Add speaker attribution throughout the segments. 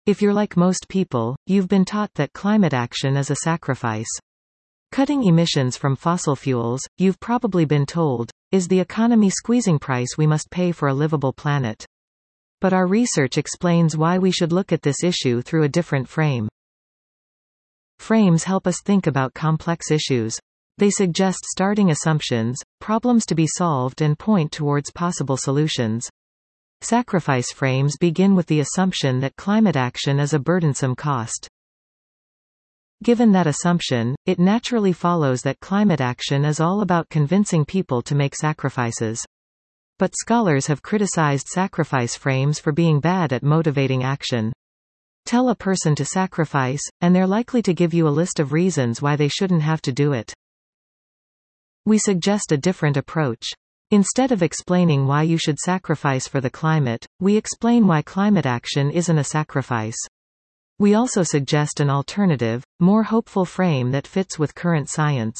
Speaker 1: If you're like most people, you've been taught that climate action is a sacrifice. Cutting emissions from fossil fuels, you've probably been told, is the economy squeezing price we must pay for a livable planet. But our research explains why we should look at this issue through a different frame. Frames help us think about complex issues. They suggest starting assumptions, problems to be solved, and point towards possible solutions. Sacrifice frames begin with the assumption that climate action is a burdensome cost. Given that assumption, it naturally follows that climate action is all about convincing people to make sacrifices. But scholars have criticized sacrifice frames for being bad at motivating action. Tell a person to sacrifice, and they're likely to give you a list of reasons why they shouldn't have to do it. We suggest a different approach. Instead of explaining why you should sacrifice for the climate, we explain why climate action isn't a sacrifice. We also suggest an alternative, more hopeful frame that fits with current science.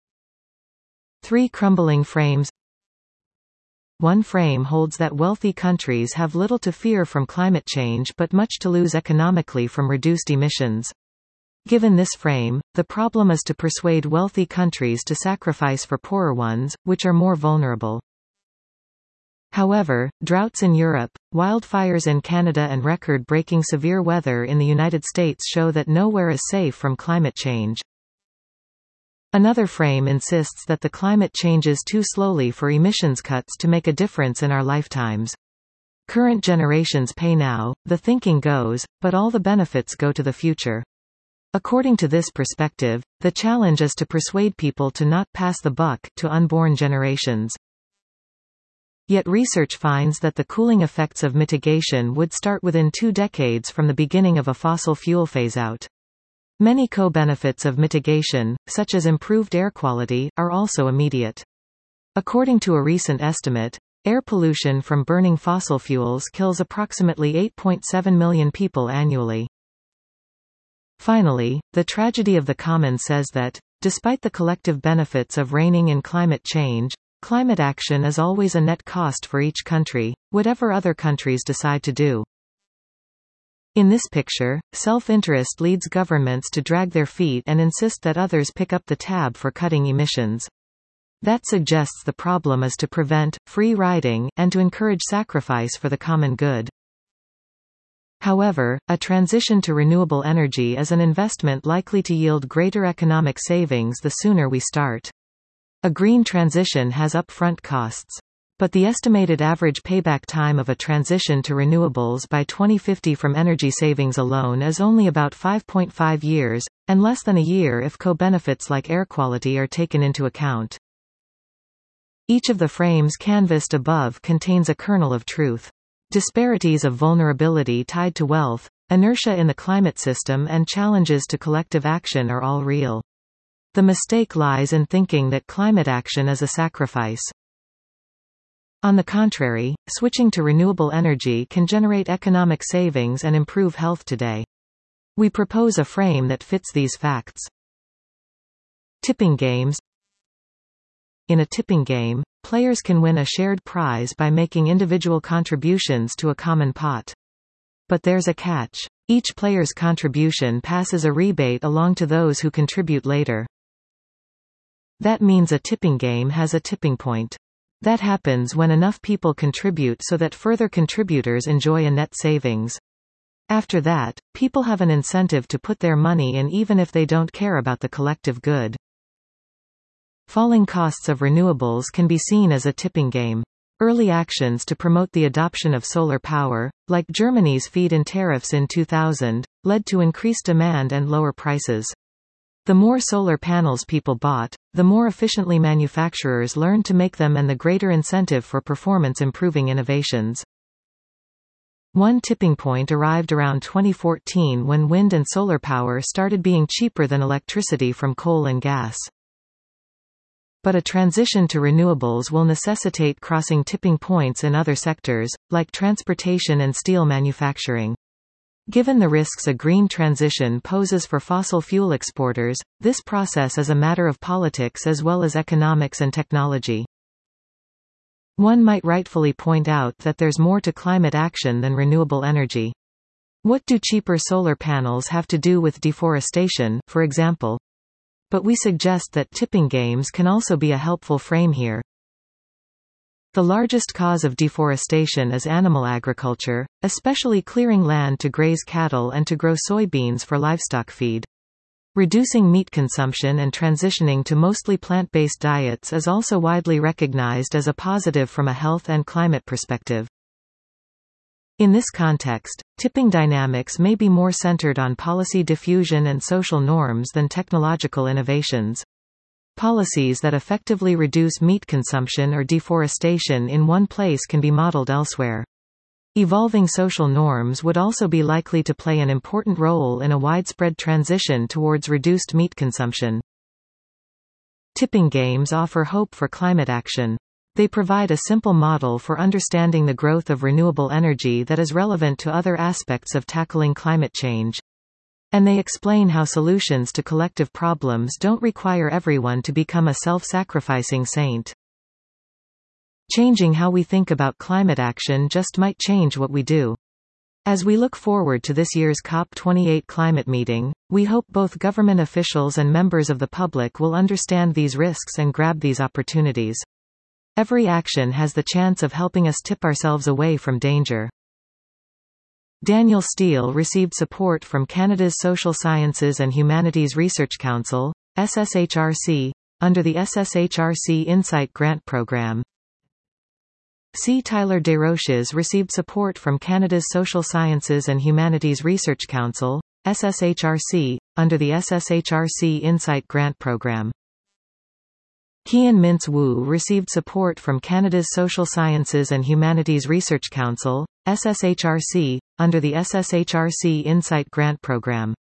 Speaker 1: 3 crumbling frames. One frame holds that wealthy countries have little to fear from climate change but much to lose economically from reduced emissions. Given this frame, the problem is to persuade wealthy countries to sacrifice for poorer ones, which are more vulnerable. However, droughts in Europe, wildfires in Canada and record-breaking severe weather in the United States show that nowhere is safe from climate change. Another frame insists that the climate changes too slowly for emissions cuts to make a difference in our lifetimes. Current generations pay now, the thinking goes, but all the benefits go to the future. According to this perspective, the challenge is to persuade people to not pass the buck to unborn generations. Yet research finds that the cooling effects of mitigation would start within 2 decades from the beginning of a fossil fuel phase-out. Many co-benefits of mitigation, such as improved air quality, are also immediate. According to a recent estimate, air pollution from burning fossil fuels kills approximately 8.7 million people annually. Finally, the tragedy of the commons says that, despite the collective benefits of reining in climate change, climate action is always a net cost for each country, whatever other countries decide to do. In this picture, self-interest leads governments to drag their feet and insist that others pick up the tab for cutting emissions. That suggests the problem is to prevent free riding and to encourage sacrifice for the common good. However, a transition to renewable energy is an investment likely to yield greater economic savings the sooner we start. A green transition has upfront costs. But the estimated average payback time of a transition to renewables by 2050 from energy savings alone is only about 5.5 years, and less than a year if co-benefits like air quality are taken into account. Each of the frames canvassed above contains a kernel of truth. Disparities of vulnerability tied to wealth, inertia in the climate system, and challenges to collective action are all real. The mistake lies in thinking that climate action is a sacrifice. On the contrary, switching to renewable energy can generate economic savings and improve health today. We propose a frame that fits these facts. Tipping games. In a tipping game, players can win a shared prize by making individual contributions to a common pot. But there's a catch. Each player's contribution passes a rebate along to those who contribute later. That means a tipping game has a tipping point. That happens when enough people contribute so that further contributors enjoy a net savings. After that, people have an incentive to put their money in even if they don't care about the collective good. Falling costs of renewables can be seen as a tipping game. Early actions to promote the adoption of solar power, like Germany's feed-in tariffs in 2000, led to increased demand and lower prices. The more solar panels people bought, the more efficiently manufacturers learned to make them and the greater incentive for performance-improving innovations. One tipping point arrived around 2014 when wind and solar power started being cheaper than electricity from coal and gas. But a transition to renewables will necessitate crossing tipping points in other sectors, like transportation and steel manufacturing. Given the risks a green transition poses for fossil fuel exporters, this process is a matter of politics as well as economics and technology. One might rightfully point out that there's more to climate action than renewable energy. What do cheaper solar panels have to do with deforestation, for example? But we suggest that tipping games can also be a helpful frame here. The largest cause of deforestation is animal agriculture, especially clearing land to graze cattle and to grow soybeans for livestock feed. Reducing meat consumption and transitioning to mostly plant-based diets is also widely recognized as a positive from a health and climate perspective. In this context, tipping dynamics may be more centered on policy diffusion and social norms than technological innovations. Policies that effectively reduce meat consumption or deforestation in one place can be modeled elsewhere. Evolving social norms would also be likely to play an important role in a widespread transition towards reduced meat consumption. Tipping games offer hope for climate action. They provide a simple model for understanding the growth of renewable energy that is relevant to other aspects of tackling climate change. And they explain how solutions to collective problems don't require everyone to become a self-sacrificing saint. Changing how we think about climate action just might change what we do. As we look forward to this year's COP28 climate meeting, we hope both government officials and members of the public will understand these risks and grab these opportunities. Every action has the chance of helping us tip ourselves away from danger. Daniel Steele received support from Canada's Social Sciences and Humanities Research Council, SSHRC, under the SSHRC Insight Grant Program. C. Tyler Desroches received support from Canada's Social Sciences and Humanities Research Council, SSHRC, under the SSHRC Insight Grant Program. Kian Mintz Wu received support from Canada's Social Sciences and Humanities Research Council, SSHRC, under the SSHRC Insight Grant Program.